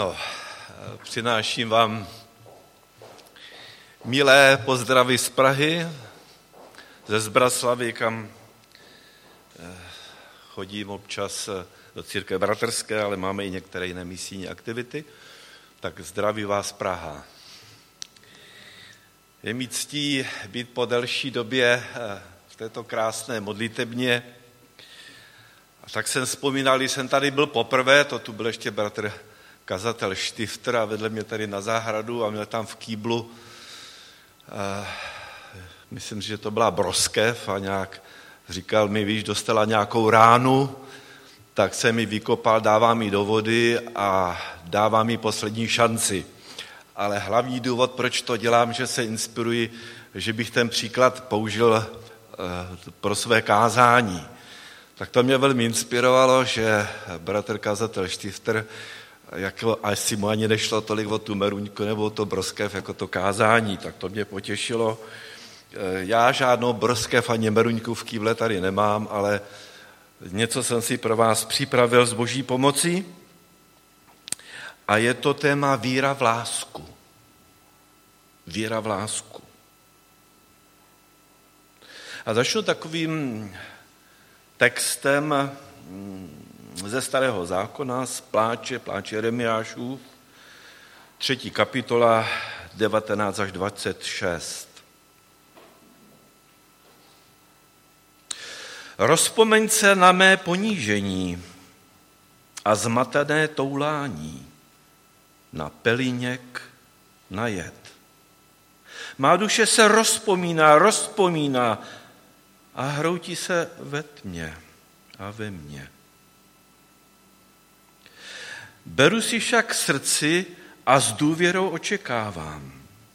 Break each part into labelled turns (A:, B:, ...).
A: Přináším vám milé pozdravy z Prahy, ze Zbraslavy, kam chodím občas do církve bratrské, ale máme i některé jiné misijní aktivity, tak zdraví vás Praha. Je mi ctí být po delší době v této krásné modlitebně. A tak jsem vzpomínal, když jsem tady byl poprvé, to tu byl ještě bratr kazatel Štifter a vedle mě tady na zahradu a měl tam v kýblu, myslím, že to byla broskev a nějak říkal mi, víš, dostala nějakou ránu, tak se mi vykopal, dává mi do vody a dává mi poslední šanci. Ale hlavní důvod, proč to dělám, že se inspiruji, že bych ten příklad použil pro své kázání. Tak to mě velmi inspirovalo, že bratr kazatel Štifter, asi mu ani nešlo tolik o tu meruňku nebo o to broskev jako to kázání, tak to mě potěšilo. Já žádnou broskev ani meruňku v kýble tady nemám, ale něco jsem si pro vás připravil s Boží pomocí a je to téma víra v lásku. Víra v lásku. A začnu takovým textem ze Starého zákona, z pláče Jeremiášův, 3. kapitola, 19 až 26. Rozpomeň se na mé ponížení a zmatené toulání, na peliněk, na jed. Má duše se rozpomíná a hroutí se ve tmě a ve mně. Beru si však k srdci a s důvěrou očekávám.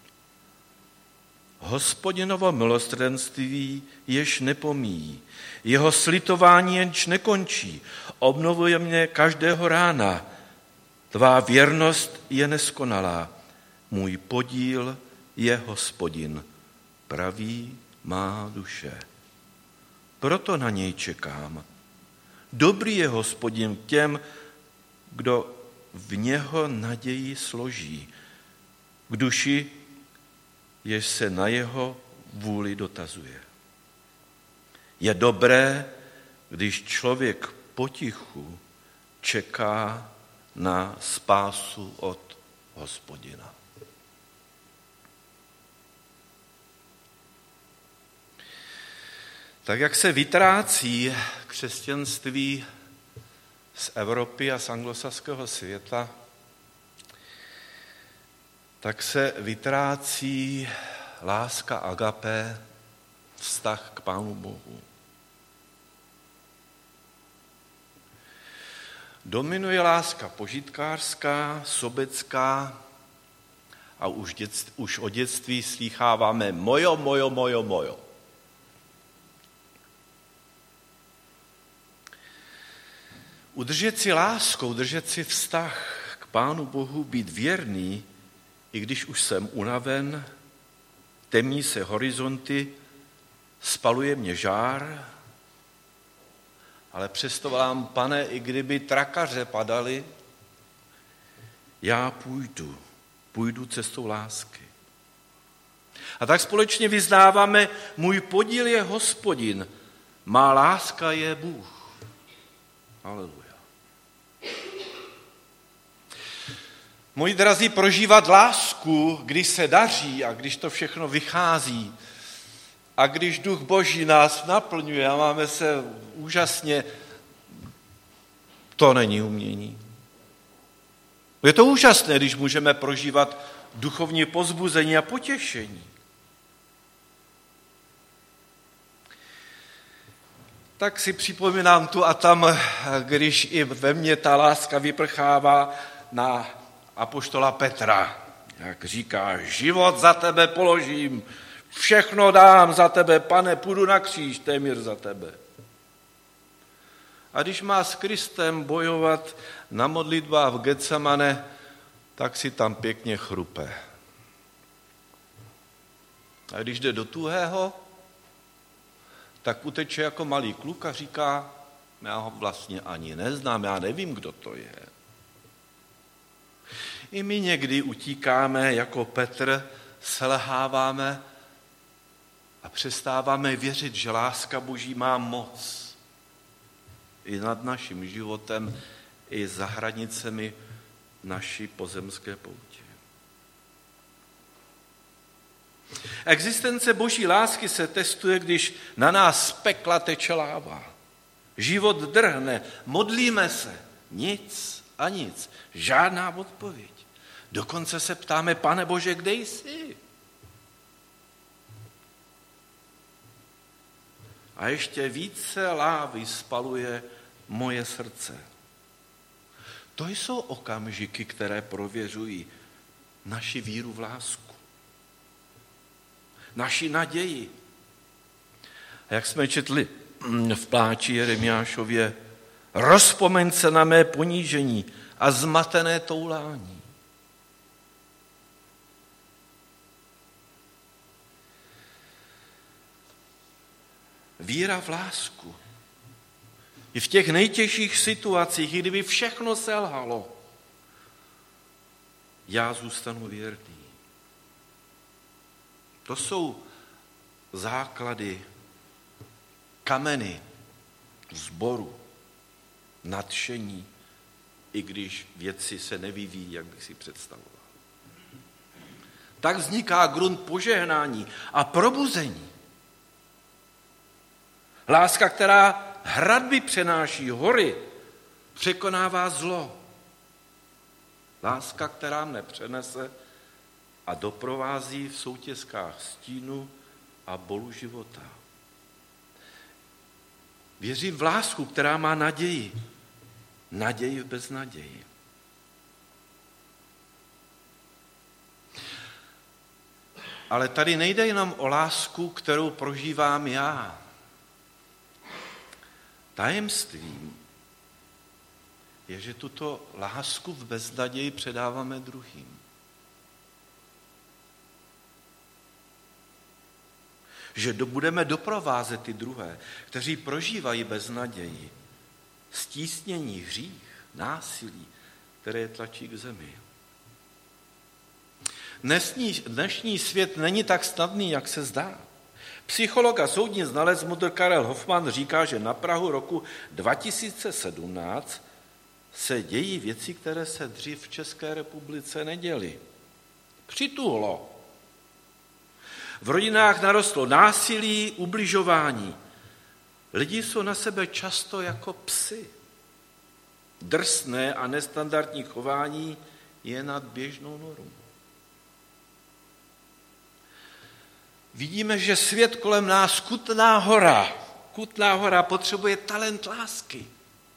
A: Hospodinovo milosrdenství jež nepomíjí, jeho slitování jenž nekončí, obnovuje mě každého rána. Tvá věrnost je neskonalá, můj podíl je Hospodin, praví má duše. Proto na něj čekám. Dobrý je Hospodin těm, kdo v něho naději složí, k duši, jež se na jeho vůli dotazuje. Je dobré, když člověk potichu čeká na spásu od Hospodina. Tak jak se vytrácí křesťanství z Evropy a z anglosaského světa, tak se vytrácí láska agapé, vztah k Pánu Bohu. Dominuje láska požitkářská, sobecká a už od dětství slýcháváme mojo. Udržet si lásku, udržet si vztah k Pánu Bohu, být věrný, i když už jsem unaven, temní se horizonty, spaluje mě žár, ale přesto volám, Pane, i kdyby trakaře padaly, já půjdu cestou lásky. A tak společně vyznáváme, můj podíl je Hospodin, má láska je Bůh. Haleluja. Moji drazí, prožívat lásku, když se daří a když to všechno vychází a když Duch Boží nás naplňuje a máme se úžasně, to není umění. Je to úžasné, když můžeme prožívat duchovní povzbuzení a potěšení. Tak si připomínám tu a tam, když i ve mně ta láska vyprchává na apoštola Petra. Jak říká, život za tebe položím, všechno dám za tebe, Pane, půjdu na kříž, téměř za tebe. A když má s Kristem bojovat na modlitbách v Getsemane, tak si tam pěkně chrupe. A když jde do tuhého, tak uteče jako malý kluk a říká, já ho vlastně ani neznám, já nevím, kdo to je. I my někdy utíkáme jako Petr, selháváme a přestáváme věřit, že láska Boží má moc i nad naším životem, i za hranicemi naší pozemské poutě. Existence Boží lásky se testuje, když na nás z pekla teče láva. Život drhne, modlíme se, nic a nic, žádná odpověď. Dokonce se ptáme, Pane Bože, kde jsi? A ještě více lávy spaluje moje srdce. To jsou okamžiky, které prověřují naši víru v lásku, naši naději. A jak jsme četli v pláči Jeremiášově, rozpomeň se na mé ponížení a zmatené toulání. Víra v lásku. I v těch nejtěžších situacích, i kdyby všechno selhalo, já zůstanu věrný. To jsou základy, kameny sboru, nadšení, i když věci se nevyvíjí, jak bych si představoval. Tak vzniká grunt požehnání a probuzení. Láska, která hradby přenáší, hory, překonává zlo. Láska, která mne přenese a doprovází v soutězkách stínu a bolu života. Věřím v lásku, která má naději. Naději v beznaději. Ale tady nejde jenom o lásku, kterou prožívám já. Tajemstvím je, že tuto lásku v beznaději předáváme druhým. Že budeme doprovázet ty druhé, kteří prožívají beznaději, stísnění, hřích, násilí, které je tlačí k zemi. Dnešní svět není tak snadný, jak se zdá. Psycholog a soudní znalec mudr Karel Hoffman říká, že na prahu roku 2017 se dějí věci, které se dřív v České republice neděly. Přituhlo. V rodinách narostlo násilí, ubližování. Lidi jsou na sebe často jako psi. Drsné a nestandardní chování je nad běžnou normu. Vidíme, že svět kolem nás, Kutná Hora potřebuje talent lásky.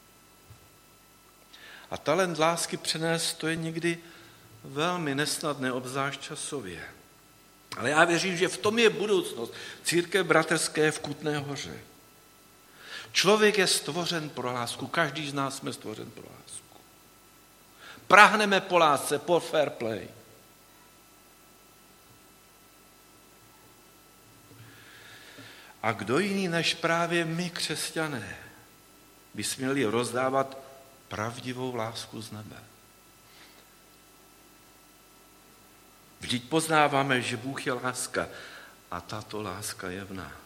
A: A talent lásky přenést, to je někdy velmi nesnadné, obzvlášť časově. Ale já věřím, že v tom je budoucnost církve bratrské v Kutné Hoře. Člověk je stvořen pro lásku, každý z nás jsme stvořen pro lásku. Prahneme po lásce, po fair play. A kdo jiný než právě my, křesťané, by směli rozdávat pravdivou lásku z nebe? Vždyť poznáváme, že Bůh je láska a tato láska je v nás.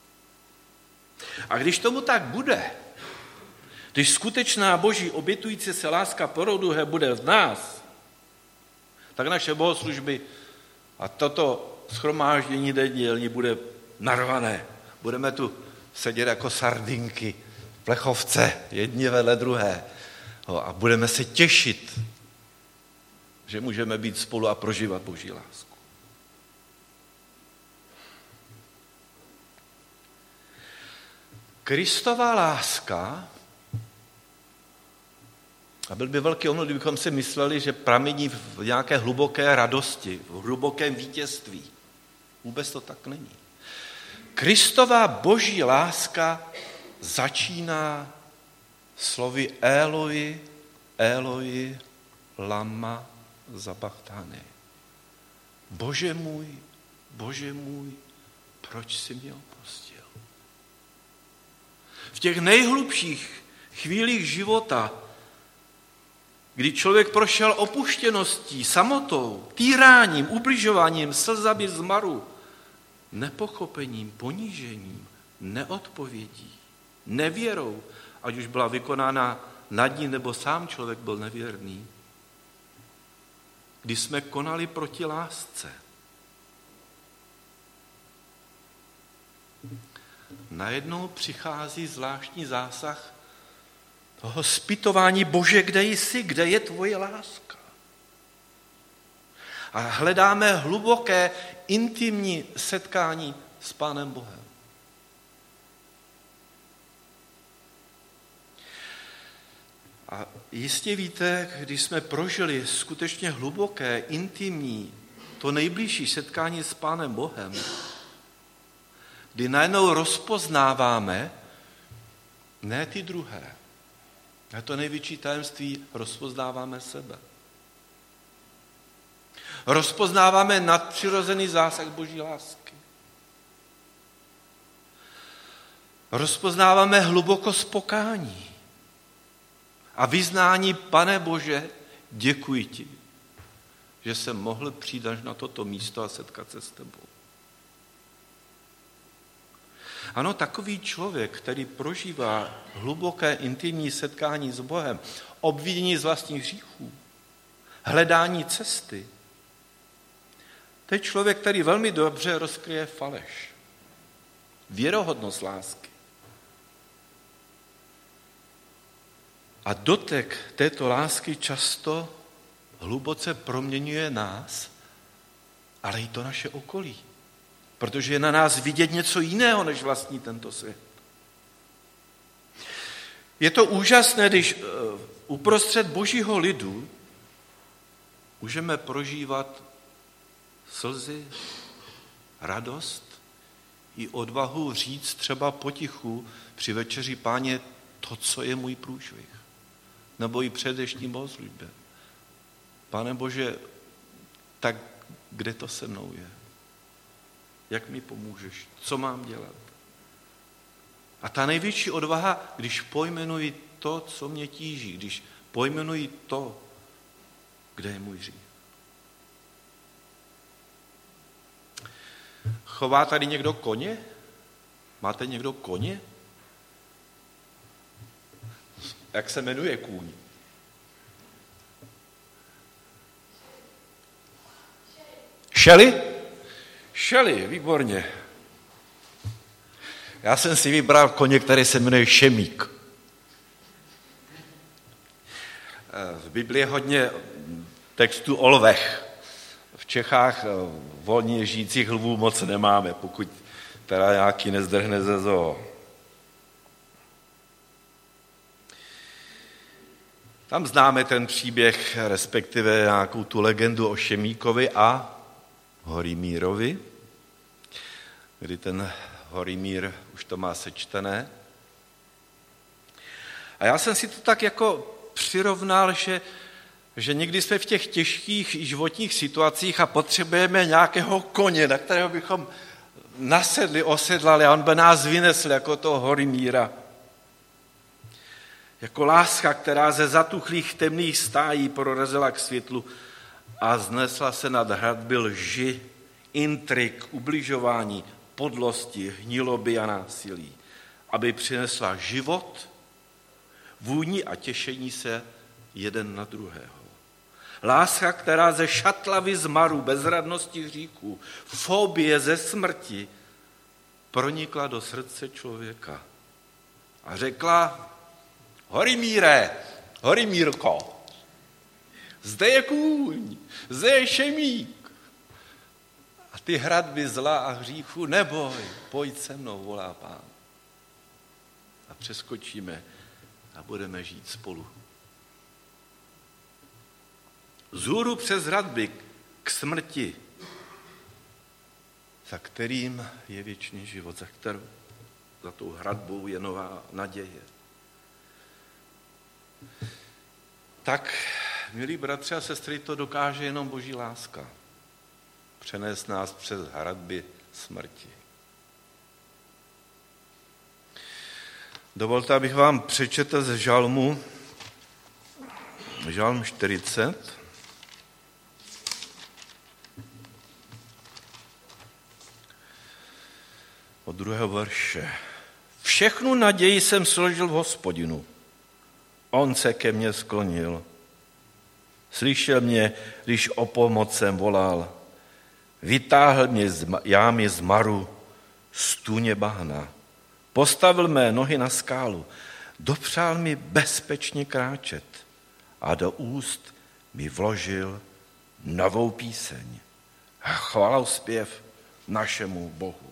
A: A když tomu tak bude, když skutečná Boží obětující se láska poroduhe bude v nás, tak naše bohoslužby a toto shromáždění nedělní bude narvané. Budeme tu sedět jako sardinky, plechovce, jedni vedle druhé. A budeme se těšit, že můžeme být spolu a prožívat Boží lásku. Kristova láska, a byl by velký omyl, kdybychom si mysleli, že pramení v nějaké hluboké radosti, v hlubokém vítězství. Vůbec to tak není. Kristova Boží láska začíná slovy Eloi, Eloi, lama sabachthani. Bože můj, proč jsi mě opustil? V těch nejhlubších chvílích života, kdy člověk prošel opuštěností, samotou, týráním, ubližováním, slzami zmaru, nepochopením, ponížením, neodpovědí, nevěrou, ať už byla vykonána nad ním, nebo sám člověk byl nevěrný. Když jsme konali proti lásce. Najednou přichází zvláštní zásah toho zpytování: Bože, kde jsi, kde je tvoje láska? A hledáme hluboké, intimní setkání s Pánem Bohem. A jistě víte, když jsme prožili skutečně hluboké, intimní, to nejbližší setkání s Pánem Bohem, kdy najednou rozpoznáváme ne ty druhé, a to největší tajemství, rozpoznáváme sebe. Rozpoznáváme nadpřirozený zásah Boží lásky. Rozpoznáváme hlubokost pokání a vyznání: Pane Bože, děkuji ti, že jsem mohl přijít až na toto místo a setkat se s tebou. Ano, takový člověk, který prožívá hluboké intimní setkání s Bohem, obvinění z vlastních hříchů, hledání cesty, to je člověk, který velmi dobře rozkryje faleš, věrohodnost lásky. A dotek této lásky často hluboce proměňuje nás, ale i to naše okolí. Protože je na nás vidět něco jiného, než vlastní tento svět. Je to úžasné, když uprostřed Božího lidu můžeme prožívat slzy, radost i odvahu říct třeba potichu při večeři Páně to, co je můj průšvih. Nebo i před dnešní bohoslužbě. Pane Bože, tak kde to se mnou je? Jak mi pomůžeš? Co mám dělat? A ta největší odvaha, když pojmenuji to, co mě tíží, když pojmenuji to, kde je můj hřích. Chová tady někdo koně? Máte někdo koně? Jak se jmenuje kůň? Šeli? Šeli, výborně. Já jsem si vybral koně, který se jmenuje Šemík. V Biblii je hodně textů o lvech. V Čechách volně žijících lvů moc nemáme, pokud teda nějaký nezdrhne ze zoo. Tam známe ten příběh, respektive nějakou tu legendu o Šemíkovi a Horimírovi, kdy ten Horimír už to má sečtené. A já jsem si to tak jako přirovnal, že někdy jsme v těch těžkých životních situacích a potřebujeme nějakého koně, na kterého bychom nasedli, osedlali a on by nás vynesl jako toho Horimíra. Jako láska, která ze zatuchlých temných stájí prorazila k světlu a znesla se nad hradby lži, intrik, ubližování, podlosti, hniloby a násilí, aby přinesla život, vůni a těšení se jeden na druhého. Láska, která ze šatlavy zmaru, bezradnosti hříchů, fobie ze smrti pronikla do srdce člověka a řekla: Horimíre, Horimírko, zde je kůň, zde je Šemík. A ty hradby zla a hříchu, neboj, pojď se mnou, volá Pán. A přeskočíme a budeme žít spolu. Vzhůru přes hradby k smrti, za kterým je věčný život, za tou hradbou je nová naděje. Tak, milí bratři a sestry, to dokáže jenom Boží láska. Přenést nás přes hradby smrti. Dovolte, abych vám přečetl z žalmu Žalm 40. Od 2. verše. Všechnu naději jsem složil v Hospodinu. On se ke mně sklonil. Slyšel mě, když o pomoc jsem volal. Vytáhl mě z jámy zmaru, z tůně bahna. Postavil mé nohy na skálu. Dopřál mi bezpečně kráčet a do úst mi vložil novou píseň. Chvalospěv našemu Bohu.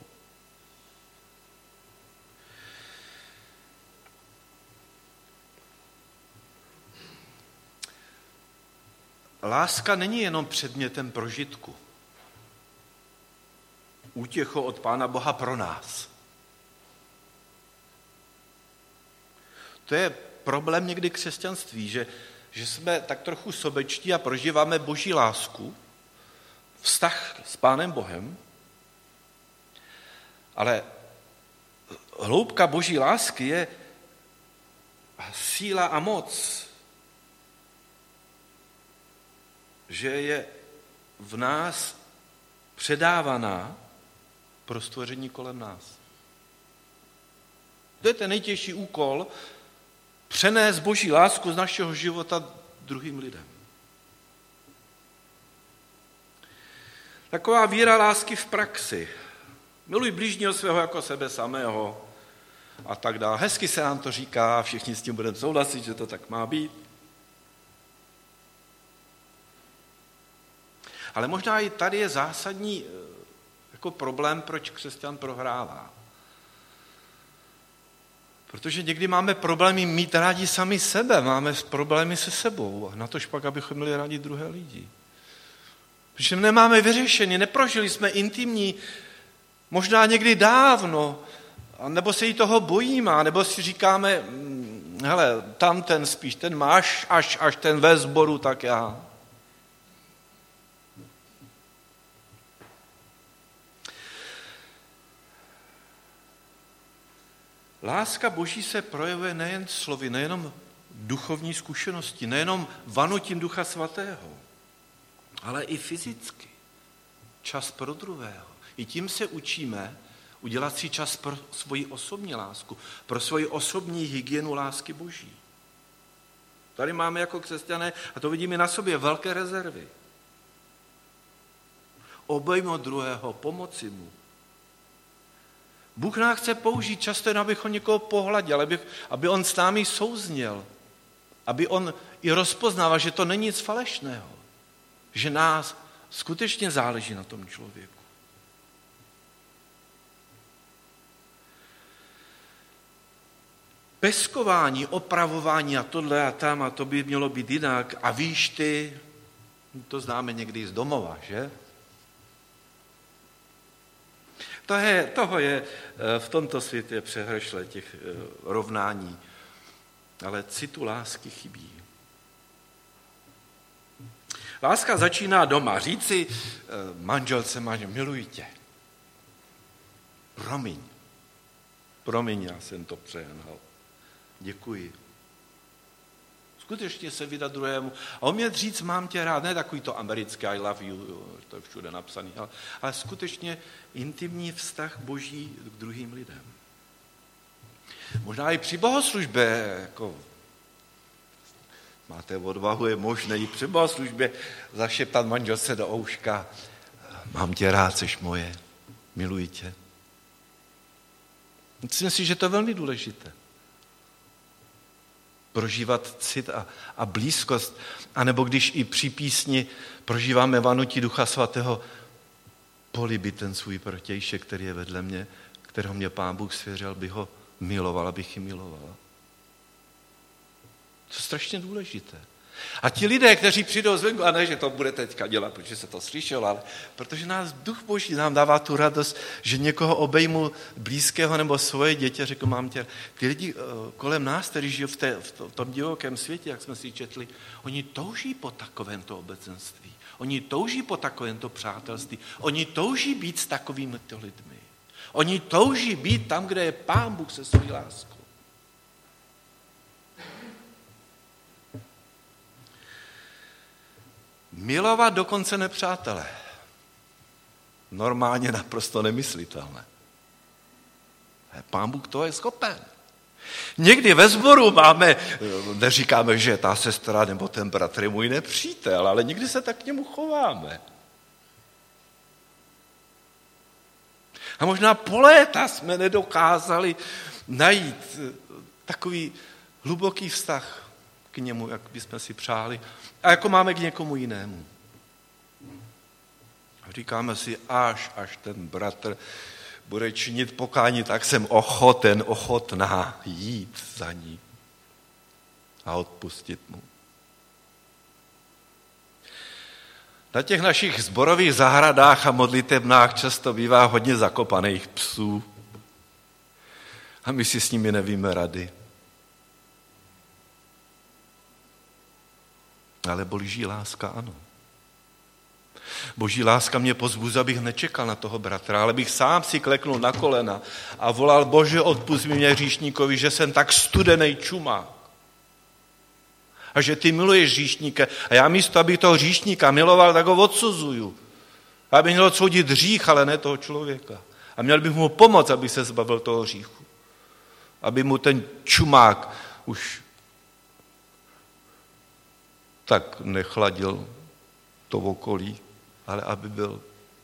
A: Láska není jenom předmětem prožitku. Útěcho od Pána Boha pro nás. To je problém někdy křesťanství, že jsme tak trochu sobečtí a prožíváme Boží lásku, vztah s Pánem Bohem, ale hloubka Boží lásky je síla a moc, že je v nás předávaná pro stvoření kolem nás. To je ten nejtěžší úkol, přenést Boží lásku z našeho života druhým lidem. Taková víra lásky v praxi. Miluj bližního svého jako sebe samého a tak dále. Hezky se nám to říká, všichni s tím budeme souhlasit, že to tak má být. Ale možná i tady je zásadní jako problém, proč křesťan prohrává. Protože někdy máme problémy mít rádi sami sebe, máme problémy se sebou a na to špak, abychom měli rádi druhé lidi. Protože nemáme vyřešení, neprožili jsme intimní, možná někdy dávno, nebo se jí toho bojíme, nebo si říkáme, hele, tam ten spíš, ten máš, až ten ve sboru, tak já. Láska Boží se projevuje nejen slovy, nejenom duchovní zkušenosti, nejenom vanutím Ducha Svatého, ale i fyzicky. Čas pro druhého. I tím se učíme udělat si čas pro svoji osobní lásku, pro svoji osobní hygienu lásky Boží. Tady máme jako křesťané, a to vidíme na sobě, velké rezervy. Obejmout druhého, pomoci mu. Bůh nás chce použít často jen, abychom někoho pohladil, aby on s námi souzněl, aby on i rozpoznával, že to není nic falešného, že nás skutečně záleží na tom člověku. Peskování, opravování a tohle a tam a to by mělo být jinak a víš ty, to známe někdy z domova, že? Toho je v tomto světě přehršle těch rovnání, ale citu lásky chybí. Láska začíná doma. Říci manželce, miluji tě. Promiň, já jsem to přehnal. Děkuji. Skutečně se vydat druhému a umět říct, mám tě rád, ne takový to americké I love you, to je všude napsaný, ale skutečně intimní vztah Boží k druhým lidem. Možná i při bohoslužbě, jako máte odvahu, je možné i při bohoslužbě zašeptat manželce do ouška, mám tě rád, seš moje, miluji tě. Myslím si, že to je velmi důležité. Prožívat cit a blízkost, anebo když i při písni prožíváme vanutí Ducha Svatého, políbit ten svůj protějšek, který je vedle mě, kterého mě Pán Bůh svěřil, by ho miloval, abych ji milovala. To je strašně důležité. A ti lidé, kteří přijdou zvenku, a ne, že to bude teďka dělat, protože se to slyšelo, ale protože nás Duch Boží nám dává tu radost, že někoho obejmu blízkého nebo svoje děti, řekl, mám tě. Ty lidi kolem nás, kteří žijou v tom divokém světě, jak jsme si četli, oni touží po takovémto obecenství. Oni touží po takovémto přátelství. Oni touží být s takovými lidmi. Oni touží být tam, kde je Pán Bůh se svojí láskou. Milovat dokonce nepřátele. Normálně naprosto nemyslitelné. Pán Bůh toho je schopen. Někdy ve sboru neříkáme, že ta sestra nebo ten bratr je můj nepřítel, ale někdy se tak k němu chováme. A možná po léta jsme nedokázali najít takový hluboký vztah k němu, jak bychom si přáli, a jako máme k někomu jinému. A říkáme si, až ten bratr bude činit pokání, tak jsem ochotná jít za ní a odpustit mu. Na těch našich sborových zahradách a modlitebnách často bývá hodně zakopaných psů a my si s nimi nevíme rady. Ale boží láska ano. Boží láska mě pozbuzuje, abych nečekal na toho bratra, ale bych sám si kleknul na kolena a volal, Bože, odpusť mi mě hříšníkovi, že jsem tak studenej čumák. A že ty miluješ hříšníka. A já místo, abych toho hříšníka miloval, tak ho odsuzuju. Abych měl odsoudit hřích, ale ne toho člověka. A měl bych mu pomoct, aby se zbavil toho hříchu. Aby mu ten čumák už tak nechladil to okolí, ale aby byl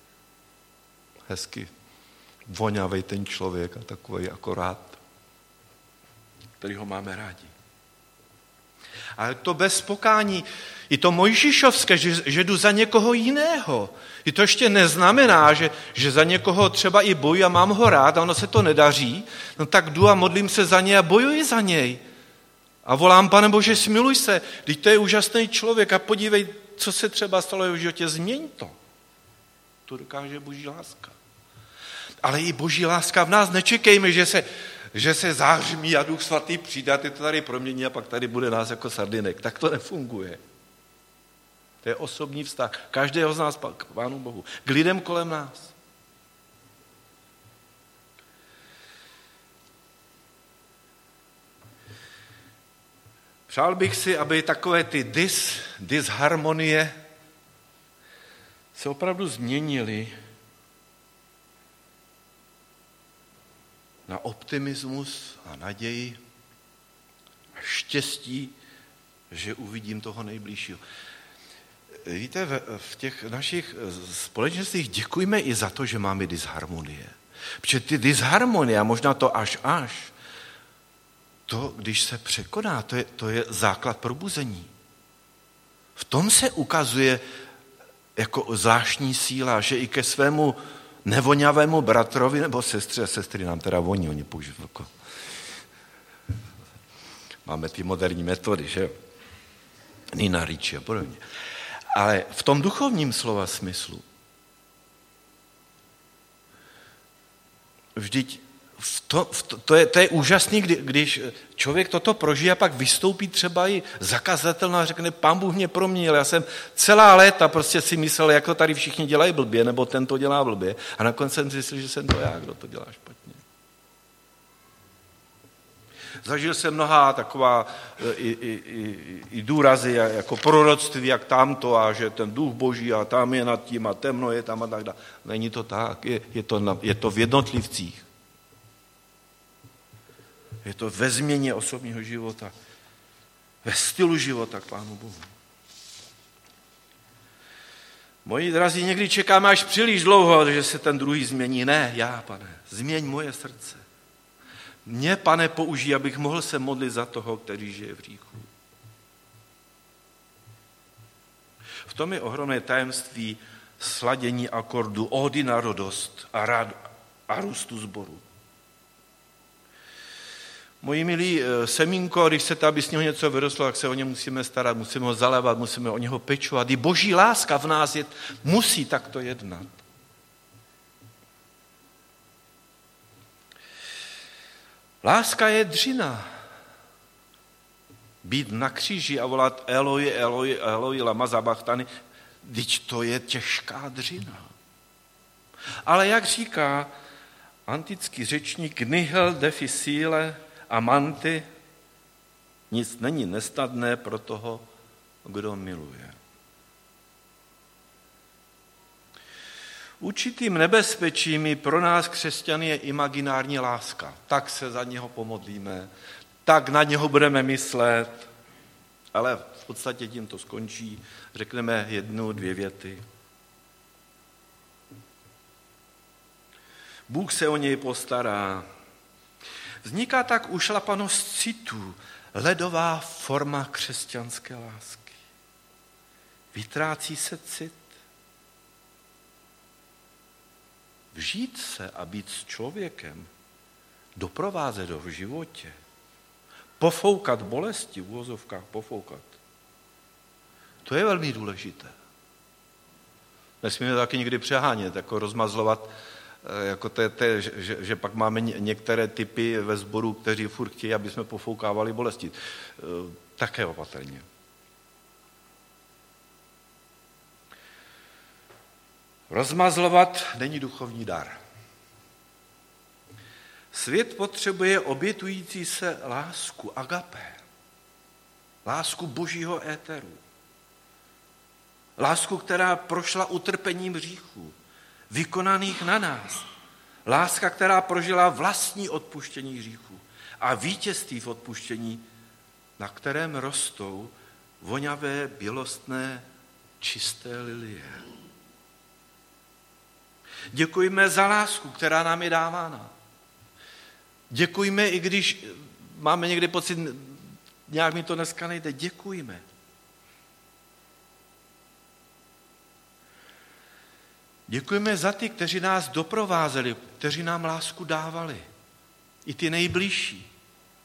A: hezky vonavej ten člověk a takový akorát, který ho máme rádi. Ale to bez pokání, i to mojžíšovské, že jdu za někoho jiného. I to ještě neznamená, že za někoho třeba i bojuji a mám ho rád a ono se to nedaří, no tak jdu a modlím se za něj a bojuji za něj. A volám, Pane Bože, smiluj se, teď to je úžasný člověk a podívej, co se třeba stalo v jeho životě, změň to. To dokáže boží láska. Ale i boží láska v nás, nečekejme, že se zářmí a Duch Svatý přijde a ty to tady promění a pak tady bude nás jako sardinek. Tak to nefunguje. To je osobní vztah. Každého z nás k Pánu Bohu. K lidem kolem nás. Přál bych si, aby takové ty disharmonie se opravdu změnily na optimismus a naději a štěstí, že uvidím toho nejbližšího. Víte, v těch našich společenstvích děkujeme i za to, že máme disharmonie. Protože ty disharmonie, a možná to až, to, když se překoná, to je základ probuzení. V tom se ukazuje jako zvláštní síla, že i ke svému nevoňavému bratrovi nebo sestry nám teda voní, oni používají jako. Máme ty moderní metody, že jo? Nina Ricci a podobně. Ale v tom duchovním slova smyslu vždyť to je úžasný, když člověk toto prožije a pak vystoupí třeba i zakazatel a řekne, Pán Bůh mě proměnil, já jsem celá léta prostě si myslel, jak to tady všichni dělají blbě, nebo ten to dělá blbě a nakonec jsem zjistil, že jsem to já, kdo to dělá špatně. Zažil jsem mnohá taková i důrazy jako proroctví, jak tamto a že ten duch boží a tam je nad tím a temno je tam a tak dále. Není to tak, je to v jednotlivcích. Je to ve změně osobního života, ve stylu života k Pánu Bohu. Moji drazí, někdy čekáme až příliš dlouho, že se ten druhý změní. Ne, já, Pane, změň moje srdce. Mě, Pane, použij, abych mohl se modlit za toho, který žije v hříchu. V tom je ohromné tajemství sladění akordu, ódy na radost a růstu sboru. Moji milí, semínko, když chcete, aby z něho něco vyrostlo, tak se o ně musíme starat, musíme ho zalévat, musíme o něho pečovat. I boží láska v nás musí takto jednat. Láska je dřina. Být na kříži a volat Eloi, Eloi, Eloi, lama sabachthani, vždyť to je těžká dřina. Ale jak říká antický řečník nihil difficile amanti, nic není nesnadné pro toho, kdo miluje. Určitým nebezpečím pro nás křesťany je imaginární láska. Tak se za něho pomodlíme, tak na něho budeme myslet, ale v podstatě tím to skončí. Řekneme 1, 2 věty. Bůh se o něj postará. Vzniká tak ušlapanost citů, ledová forma křesťanské lásky. Vytrácí se cit. Vžít se a být s člověkem, doprovázet ho v životě, pofoukat bolesti, v uvozovkách pofoukat. To je velmi důležité. Nesmíme taky někdy přehánět, jako rozmazlovat, jako že pak máme některé typy ve sboru, kteří furt chtějí, aby jsme pofoukávali bolesti. Také opatrně. Rozmazlovat není duchovní dar. Svět potřebuje obětující se lásku, agapé, lásku božího éteru, lásku, která prošla utrpením hříchů, vykonaných na nás, láska, která prožila vlastní odpuštění hříchů a vítězství v odpuštění, na kterém rostou voňavé, bělostné, čisté lilie. Děkujme za lásku, která nám je dávána. Děkujme, i když máme někdy pocit, nějak mi to dneska nejde, děkujme. Děkujme za ty, kteří nás doprovázeli, kteří nám lásku dávali. I ty nejbližší.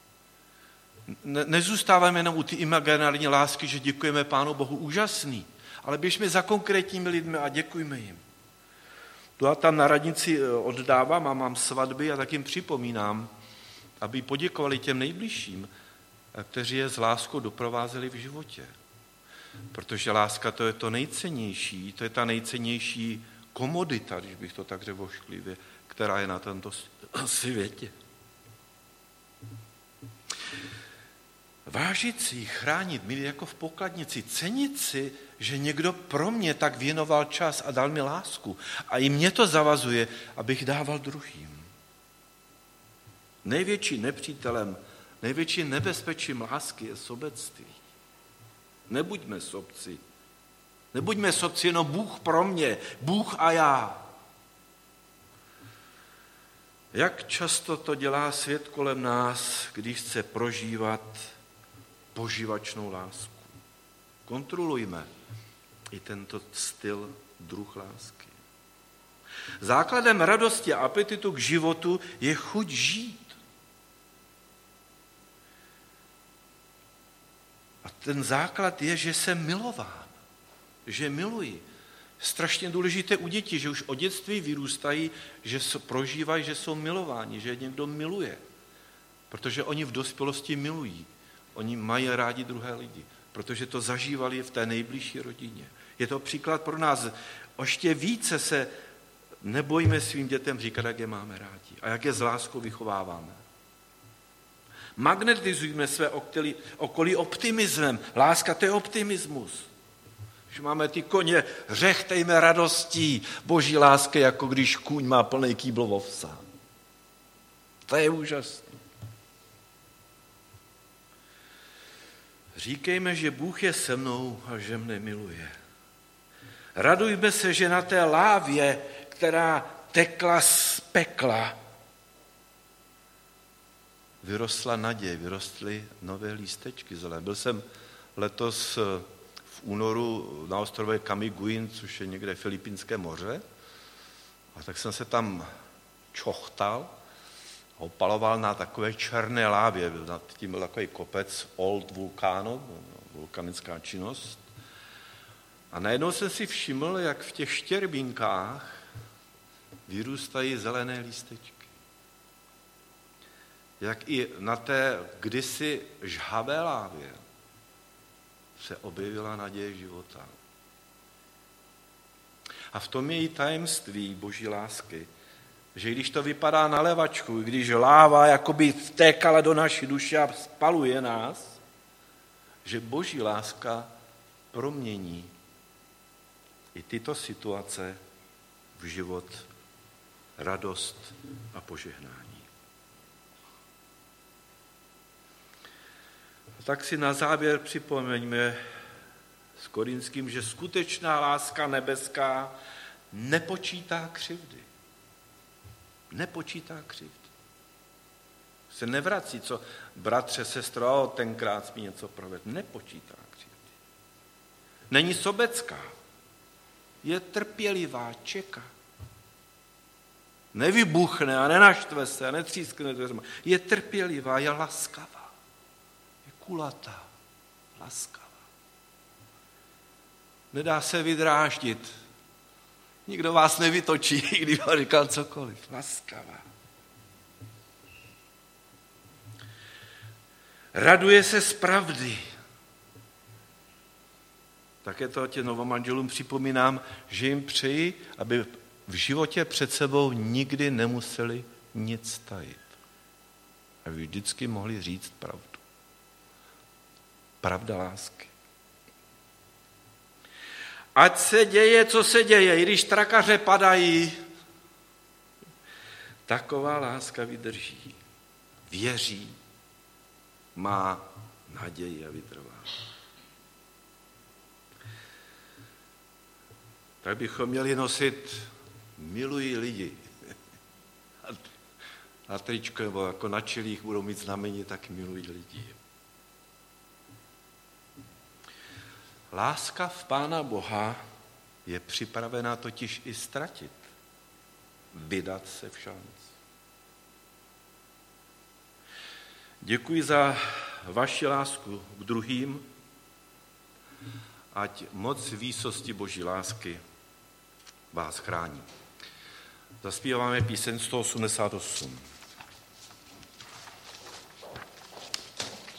A: Nezůstáváme jenom u ty imaginární lásky, že děkujeme Pánu Bohu úžasný, ale běžme za konkrétními lidmi a děkujme jim. To já tam na radnici oddávám a mám svatby a tak jim připomínám, aby poděkovali těm nejbližším, kteří je s láskou doprovázeli v životě. Protože láska to je to nejcennější, to je ta nejcennější komodita, když bych to tak řekl ošklivě, která je na tomto světě. Vážit si, chránit, mít jako v pokladnici, cenit si, že někdo pro mě tak věnoval čas a dal mi lásku. A i mě to zavazuje, abych dával druhým. Největší nepřítelem, největší nebezpečím lásky je sobectví. Nebuďme sobci. Nebuďme sobci, jenom Bůh pro mě, Bůh a já. Jak často to dělá svět kolem nás, když chce prožívat požívačnou lásku. Kontrolujme i tento styl, druh lásky. Základem radosti a apetitu k životu je chuť žít. A ten základ je, že jsem milován, že miluji. Strašně důležité u dětí, že už od dětství vyrůstají, že prožívají, že jsou milováni, že někdo miluje. Protože oni v dospělosti milují. Oni mají rádi druhé lidi, protože to zažívali v té nejbližší rodině. Je to příklad pro nás. Ještě více se nebojíme svým dětem říkat, jak je máme rádi a jak je s láskou vychováváme. Magnetizujme své okolí optimismem. Láska to je optimismus. Když máme ty koně, řechtejme radostí boží lásky, jako když kůň má plný kýbl ovsa. To je úžasné. Říkejme, že Bůh je se mnou a že mne miluje. Radujme se, že na té lávě, která tekla z pekla, vyrostla naděje, vyrostly nové lístečky zelené. Byl jsem letos v únoru na ostrově Camiguin, což je někde Filipínské moře, a tak jsem se tam čochtal a opaloval na takové černé lávě. Nad tím byl takový kopec Old Vulcano, vulkanická činnost. A najednou jsem si všiml, jak v těch štěrbinkách vyrůstají zelené lístečky. Jak i na té kdysi žhavé lávě se objevila naděje života. A v tom je i tajemství boží lásky, že když to vypadá na levačku, když láva jakoby vtékala do naší duše a spaluje nás, že boží láska promění i tyto situace v život radost a požehnání. A tak si na závěr připomeňme s Korinským, že skutečná láska nebeská nepočítá křivdy. Nepočítá křivdy. Se nevrací, co bratře, sestro, tenkrát mi něco provedl. Nepočítá křivdy. Není sobecká. Je trpělivá, čeká. Nevybuchne a nenaštve se a netřískne dveřma. Je trpělivá, je laskavá. Je kulatá, laskavá. Nedá se vydráždit. Nikdo vás nevytočí, když vám říkal cokoliv. Laskavá. Raduje se z pravdy. Také to těm novomanželům připomínám, že jim přeji, aby v životě před sebou nikdy nemuseli nic tajit. Aby vždycky mohli říct pravdu. Pravda lásky. Ať se děje, co se děje, i když trakaře padají, taková láska vydrží, věří, má naději a vytrvá. Tak bychom měli nosit milují lidi. Na tričku nebo jako na čelích budou mít znamení, tak milují lidi. Láska v Pána Boha je připravená totiž i ztratit. Vydat se v šanc. Děkuji za vaši lásku k druhým, ať moc výsosti Boží lásky vás chrání. Zaspíváme píseň 188.